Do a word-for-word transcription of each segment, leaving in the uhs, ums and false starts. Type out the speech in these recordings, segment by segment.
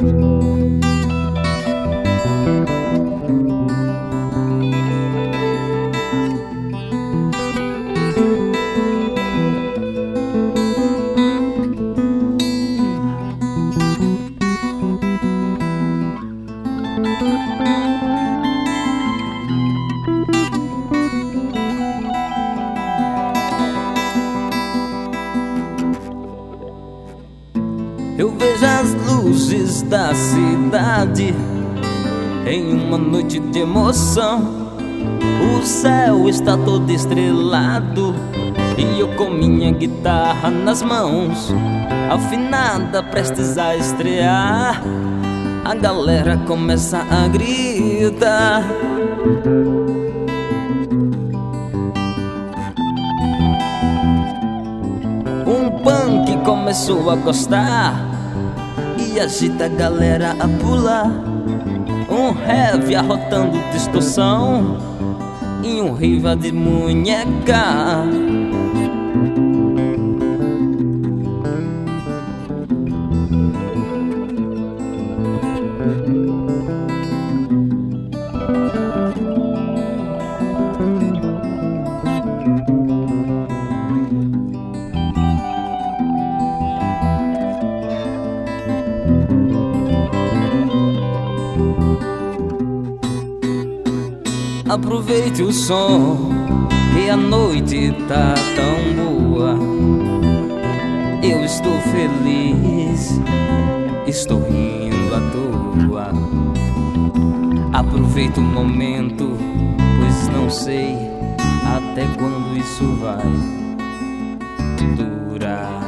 Eu vejo as luzes da cidade em uma noite de emoção. O céu está todo estrelado e eu com minha guitarra nas mãos, afinada, prestes a estrear. A galera começa a gritar. Um punk começou a gostar e agita a galera a pular. Um heavy arrotando distorção e um riva de munheca. Aproveite o som, que a noite tá tão boa. Eu estou feliz, estou rindo à toa. Aproveite o momento, pois não sei até quando isso vai durar.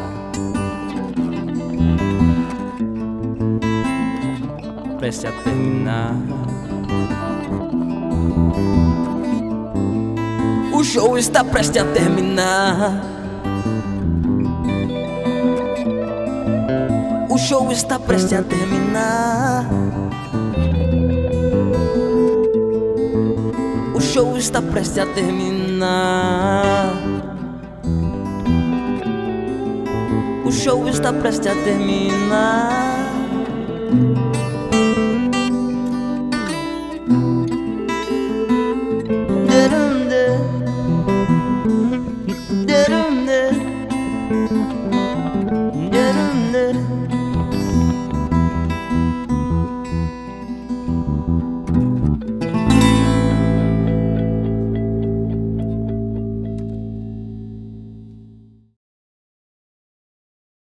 Preste a terminar. O show está prestes a terminar. O show está prestes a terminar. O show está prestes a terminar. O show está prestes a terminar.